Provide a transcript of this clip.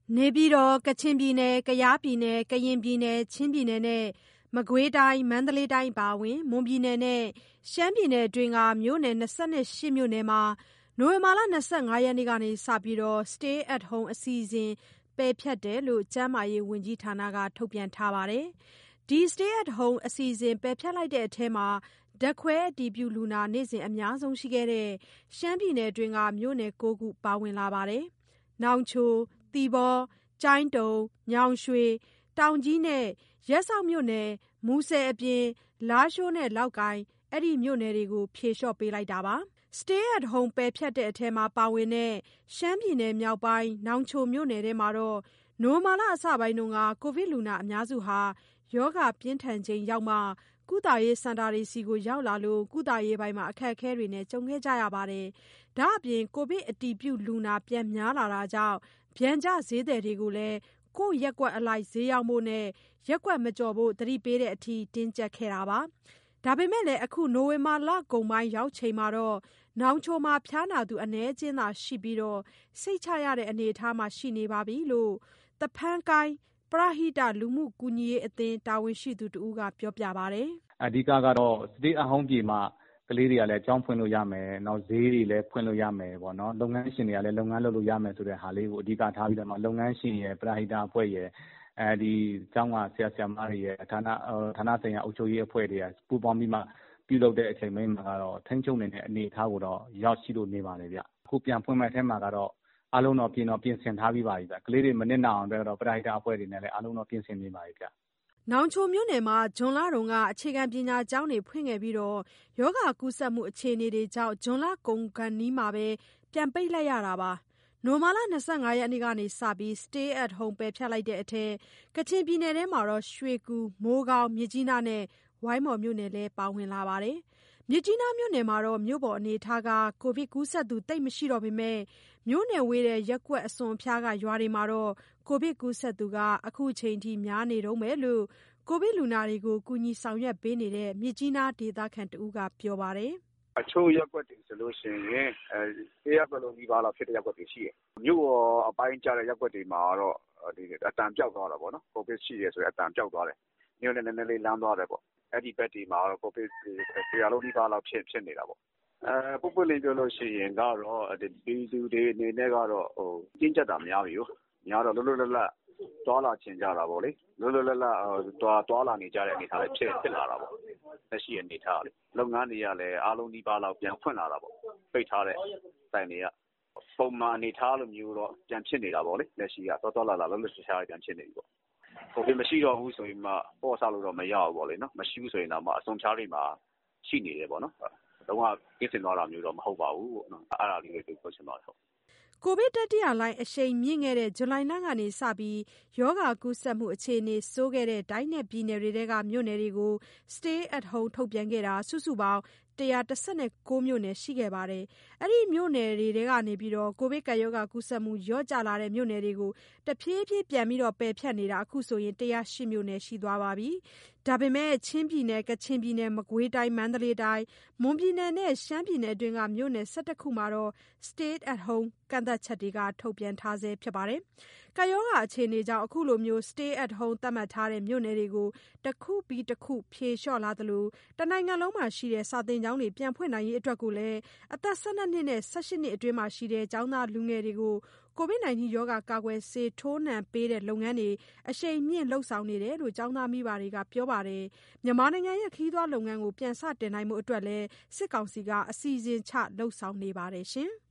နေပြည်တော်၊ ကချင်ပြည်နယ်၊ ကယားပြည်နယ်၊ ကရင်ပြည်နယ်၊ ချင်းပြည်နယ်နဲ့ မကွေးတိုင်း၊ မန္တလေးတိုင်းအပါအဝင် မွန်ပြည်နယ်နဲ့ ရှမ်းပြည်နယ်အတွင်းက မြို့နယ် ၂၈ မြို့နယ်မှာ နိုဝင်ဘာလ ၂၅ ရက်နေ့ကစပြီး Stay at Home အစီအစဉ် ပယ်ဖျက်တယ်လို့ ကျန်းမာရေးဝန်ကြီးဌာနက ထုတ်ပြန်ထားပါတယ်။ ဒီ Stay at Home အစီအစဉ် ပယ်ဖျက်လိုက်တဲ့အထဲမှာ ဓာတ်ခွဲအတည်ပြုလူနာ နေ့စဉ်အများဆုံးရှိခဲ့တဲ့ ရှမ်းပြည်နယ်အတွင်းက မြို့နယ် ၉ ခု ပါဝင်လာပါတယ်။ နောင်ချို၊ သီပေါ၊ ကျိုင်းတုံ၊ ညောင်ရွှေ၊ တောင်ကြီးနဲ့ ရပ်စောက်မြို့နယ်၊ မူဆယ်အပြင် လားရှိုးနဲ့ လောက်ကိုင် အဲဒီမြို့နယ်တွေကို ဖြေလျှော့ပေးလိုက်တာပါ။ Stay at Home ပယ်ဖျက်တဲ့အထဲမှာ ပါဝင်တဲ့ ရှမ်းပြည်နယ်မြောက်ပိုင်း နောင်ချိုမြို့နယ်ထဲမှာတော့ နိုဝင်ဘာလအစပိုင်းက ကိုဗစ်လူနာအများစုဟာ ရောဂါပြင်းထန်ချိန်ရောက်မှ ကုသရေးစင်တာတွေဆီ ရောက်လာလို့ ကုသရေးပိုင်းမှာ အခက်အခဲတွေနဲ့ ကြုံခဲ့ကြရပါတယ်။ ဒါ့အပြင် ကိုဗစ်အတည်ပြုလူနာ ပြန်များလာတာကြောင့် ပျံကျဈေးသည်တွေကိုလည်း ကိုယ့်ရပ်ကွက်အလိုက် ဈေးရောင်းဖို့နဲ့ ရပ်ကွက်မကျော်ဖို့ သတိပေးတဲ့အထိ တင်းကျပ်ခဲ့တာပါ။ ဒါပေမဲ့လည်း အခု နိုဝင်ဘာလကုန်ပိုင်းရောက်ချိန်မှာတော့ နောင်ချိုမှာ ဖျားနာသူ အနည်းအကျဉ်းသာရှိပြီး စိတ်ချရတဲ့အနေအထားမှာ ရှိနေပြီလို့ သဖန်းကိုင်း ပရဟိတလူမှုကူညီရေးအသင်း တာဝန်ရှိသူတဦးက ပြောပါတယ်။ "အဓိကတော့ Stay at Home ပြင်မှ ကလေးတွေကလည်း ကျောင်းဖွင့်လို့ရမယ်။ ဈေးတွေလည်း ဖွင့်လို့ရမယ်ပေါ့နော်။ လုပ်ငန်းရှင်တွေကလည်း လုပ်ငန်းလုပ်လို့ရမယ်ဆိုတဲ့ဟာလေးကို အဓိကထားပြီးတော့မှ လုပ်ငန်းရှင်ရယ်၊ ပရဟိတအဖွဲ့ရယ်၊ ကျောင်းကဆရာ၊ ဆရာမတွေရယ်၊ ဌာနဆိုင်ရာအုပ်ချုပ်ရေးအဖွဲ့တွေက ပူးပေါင်းပြီးမှ ပြုလုပ်တဲ့အချိန်မှာတော့ ထိန်းချုပ်နိုင်တဲ့အနေအထားကိုတော့ ရောက်ရှိလို့နေပါတယ်ဗျ။ အခုပြန်ဖွင့်မယ့်ထဲမှာကတော့ အားလုံးတော့ပြင်ဆင်ထားပြီးပါပြီဗျ။ ကလေးတွေမနစ်နာအောင်အတွက်တော့ ပရဟိတအဖွဲ့တွေနဲ့လည်း အားလုံးတော့ပြင်ဆင်နေပါပြီဗျ။ " နောင်ချိုမြို့နယ်မှာ ဇွန်လတုန်းက အခြေခံပညာကျောင်းတွေ ဖွင့်ခဲ့ပြီး ရောဂါကူးစက်မှုအခြေအနေကြောင့် ဇွန်လကုန်ခါနီးမှာ ပြန်ပိတ်လိုက်ရတာပါ။ နိုဝင်ဘာလ ၂၅ ရက်နေ့ကစပြီး Stay at Home ပယ်ဖျက်လိုက်တဲ့အထဲ ကချင်ပြည်နယ်ထဲမှာ ရွှေကူ၊ မိုးကောင်း၊ မြစ်ကြီးနားနဲ့ ဝိုင်းမော်မြို့နယ်လည်း ပါဝင်လာပါတယ်။ မြစ်ကြီးနားမြို့နယ်မှာတော့ မြို့ပေါ်အနေအထားက ကိုဗစ်ကူးစက်သူ သိပ်မရှိတော့ပေမဲ့ မြို့နဲ့ဝေးတဲ့ ရပ်ကွက်အစွန်အဖျားက ရွာတွေမှာတော့ ကိုဗစ်ကူးစက်သူ အခုချိန်ထိ များနေတုန်းပဲလို့ ကိုဗစ်လူနာတွေကို ကူညီဆောင်ရွက်ပေးနေတဲ့ မြစ်ကြီးနားဒေသခံတဦးက ပြောပါတယ်။ "တချို့ရပ်ကွက်တွေဆိုရင် တရပ်ကွက်လုံးနီးပါးလောက်ဖြစ်တဲ့ ရပ်ကွက်တွေရှိတယ်။ မြို့ပေါ်အပိုင်းကျတဲ့ ရပ်ကွက်တွေမှာတော့ အသံပျောက်သွားတာပေါ့နော်။ ကိုဗစ်ရှိတယ်ဆိုတဲ့ အသံပျောက်သွားတယ်။ မြို့နဲ့နည်းနည်းလေးလှမ်းသွားတယ်ပေါ့။ အဲဒီဘက်တွေမှာတော့ ကိုဗစ်တရွာလုံးနီးပါးလောက်ဖြစ်နေတာပေါ့။ ပွင့်ပွင့်လင်းလင်းပြောလို့ရှိရင်တော့ ပြည်သူတွေအနေနဲ့ကတော့ တင်းကျပ်တာများပြီကို။ များတော့ လွတ်လွတ်လပ်လပ်သွားလာချင်ကြတာပေါ့လေ။ လွတ်လွတ်လပ်လပ်သွားလာနေကြတဲ့အနေအထားလည်းဖြစ်လာတာပေါ့။ လက်ရှိအနေအထားကလေ။ လုပ်ငန်းတွေကလည်း အားလုံးနီးပါးလောက်ပြန်ဖွင့်လာတာပေါ့။ ပိတ်ထားတဲ့ဆိုင်တွေက။ ပုံမှန်အနေအထားလိုမျိုးတော့ ပြန်ဖြစ်နေတာပေါ့လေ။ လက်ရှိကသွားသွားလာလာလှုပ်လှုပ်ရှားရှားပြန်ဖြစ်နေပြီပေါ့။ ကိုဗစ်မရှိတော့ဘူးဆိုပြီးမှ ပေါ့ဆလို့တော့မရဘူးပေါ့လေနော်။ မရှိဘူးဆိုရင်တောင်မှ အစွန်အဖျားတွေမှာရှိနေတယ်ပေါ့နော်။ လုံးဝကင်းစင်သွားတာမျိုးတော့ မဟုတ်ပါဘူးပေါ့နော်။ အဲ့ဒါလေးပဲပြောချင်ပါတယ်။ " ကိုဗစ်တတိယလှိုင်း အရှိန်မြင့်ခဲ့တဲ့ ဇူလိုင်လကစပြီး ရောဂါကူးစက်မှုအခြေအနေ ဆိုးခဲ့တဲ့ တိုင်းနဲ့ပြည်နယ်တွေထဲက မြို့နယ်တွေကို Stay at Home ထုတ်ပြန်ခဲ့တာ စုစုပေါင်း ၁၁၉ မြို့နယ်ရှိခဲ့ပြီး အဲဒီမြို့နယ်တွေထဲက ကိုဗစ်ကူးစက်မှု လျော့ကျလာတဲ့မြို့နယ်တွေကို တဖြည်းဖြည်းပြန်ပယ်ဖျက်နေတာ အခုဆိုရင် ၁၀၈ မြို့နယ်ရှိသွားပါပြီ။ ဒါပေမဲ့ ချင်းပြည်နယ်၊ ကချင်ပြည်နယ်၊ မကွေးတိုင်း၊ မန္တလေးတိုင်း၊ မွန်ပြည်နယ်နဲ့ ရှမ်းပြည်နယ်အတွင်းက မြို့နယ် ၁၁ ခုမှာတော့ Stay at Home ကန့်သတ်ချက်တွေ ထုတ်ပြန်ထားဆဲဖြစ်ပါတယ်။ ကပ်ရောဂါအခြေအနေကြောင့် အခုလို Stay at Home သတ်မှတ်ထားတဲ့ မြို့နယ်တွေကို တခုပြီးတခု ဖြေလျှော့လာသလို တနိုင်ငံလုံးမှာရှိတဲ့ စာသင်ကျောင်းတွေ ပြန်ဖွင့်နိုင်ရေးအတွက်လည်း အသက် ၁၂ နှစ်နဲ့ ၁၈ နှစ်အတွင်းရှိ ကျောင်းသားလူငယ်တွေကို ကိုဗစ်ရောဂါကာကွယ်ဆေး ထိုးနှံပေးတဲ့လုပ်ငန်းတွေ အရှိန်မြှင့်လုပ်ဆောင်နေတယ်လို့ ကျောင်းသားမိဘတွေက ပြောပါတယ်။ မြန်မာနိုင်ငံရဲ့ ခရီးသွားလုပ်ငန်းကို ပြန်စတင်နိုင်ဖို့အတွက်လည်း စစ်ကောင်စီက အစီအစဉ်ချလုပ်ဆောင်နေပါတယ်။